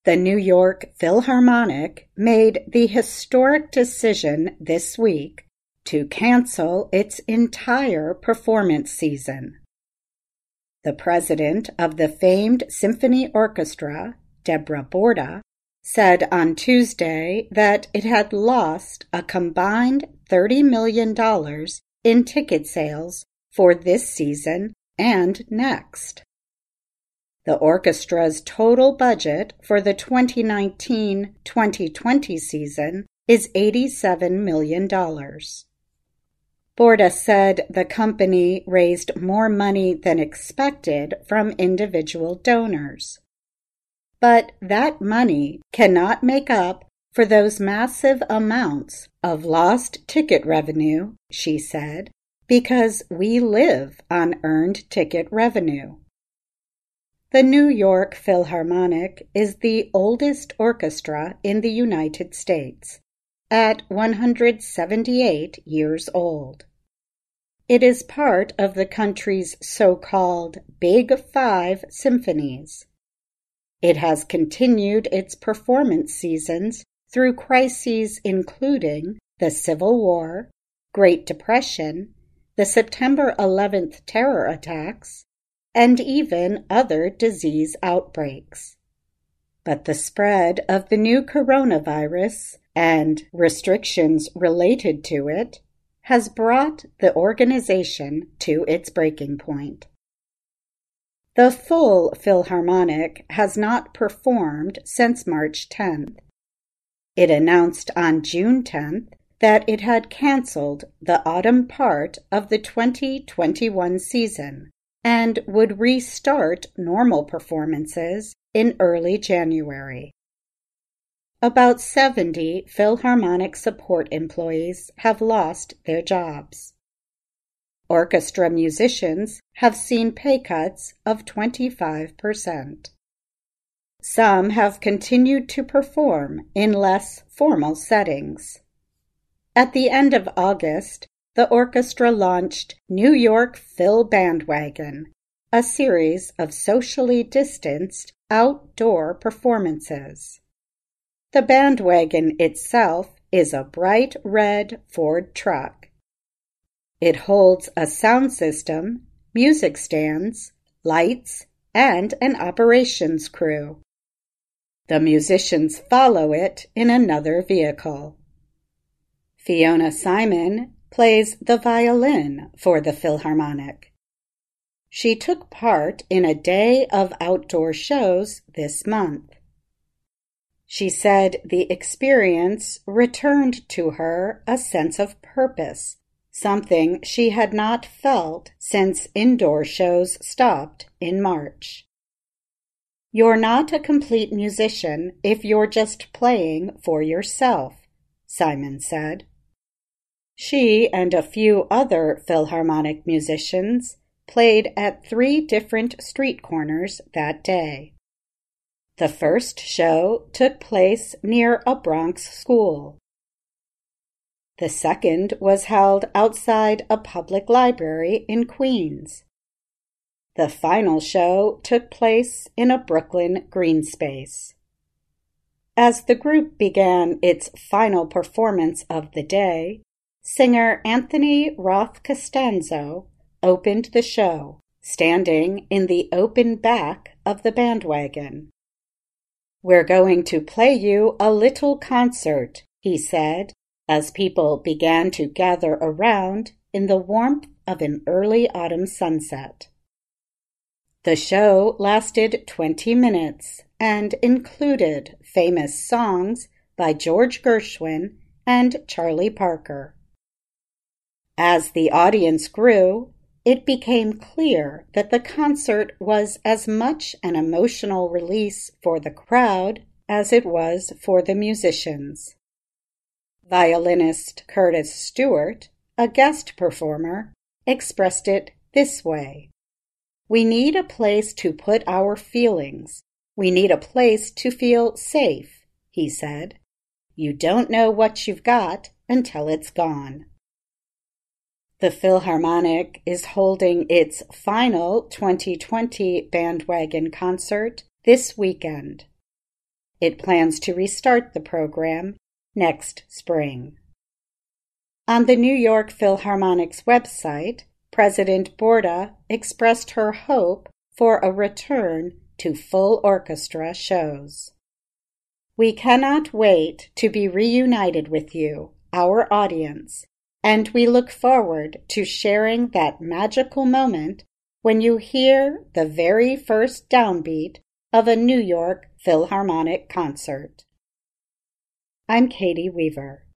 The New York Philharmonic made the historic decision this week to cancel its entire performance season. The president of the famed symphony orchestra, Deborah Borda, said on Tuesday that it had lost a combined $30 million in ticket sales for this season and next. The orchestra's total budget for the 2019-2020 season is $87 million. Borda said the company raised more money than expected from individual donors. But that money cannot make up for those massive amounts of lost ticket revenue, she said, because we live on earned ticket revenue. The New York Philharmonic is the oldest orchestra in the United States, at 178 years old. It is part of the country's so-called Big Five symphonies. It has continued its performance seasons through crises including the Civil War, Great Depression, the September 11th terror attacks, and even other disease outbreaks. But the spread of the new coronavirus and restrictions related to it has brought the organization to its breaking point. The full Philharmonic has not performed since March 10th. It announced on June 10th that it had canceled the autumn part of the 2021 season and would restart normal performances in early January. About 70 Philharmonic support employees have lost their jobs. Orchestra musicians have seen pay cuts of 25%. Some have continued to perform in less formal settings. At the end of August, the orchestra launched New York Phil Bandwagon, a series of socially distanced outdoor performances. The Bandwagon itself is a bright red Ford truck. It holds a sound system, music stands, lights, and an operations crew. The musicians follow it in another vehicle. Fiona Simon plays the violin for the Philharmonic. She took part in a day of outdoor shows this month. She said the experience returned to her a sense of purpose, something she had not felt since indoor shows stopped in March. You're not a complete musician if you're just playing for yourself, Simon said. She and a few other Philharmonic musicians played at 3 different street corners that day. The first show took place near a Bronx school. The second was held outside a public library in Queens. The final show took place in a Brooklyn green space. As the group began its final performance of the day, singer Anthony Roth Costanzo opened the show, standing in the open back of the Bandwagon. "We're going to play you a little concert," he said, as people began to gather around in the warmth of an early autumn sunset. The show lasted 20 minutes and included famous songs by George Gershwin and Charlie Parker. As the audience grew, it became clear that the concert was as much an emotional release for the crowd as it was for the musicians. Violinist Curtis Stewart, a guest performer, expressed it this way: "We need a place to put our feelings. We need a place to feel safe," he said. "You don't know what you've got until it's gone." The Philharmonic is holding its final 2020 Bandwagon concert this weekend. It plans to restart the program next spring. On the New York Philharmonic's website, President Borda expressed her hope for a return to full orchestra shows. We cannot wait to be reunited with you, our audience, and we look forward to sharing that magical moment when you hear the very first downbeat of a New York Philharmonic concert. I'm Katie Weaver.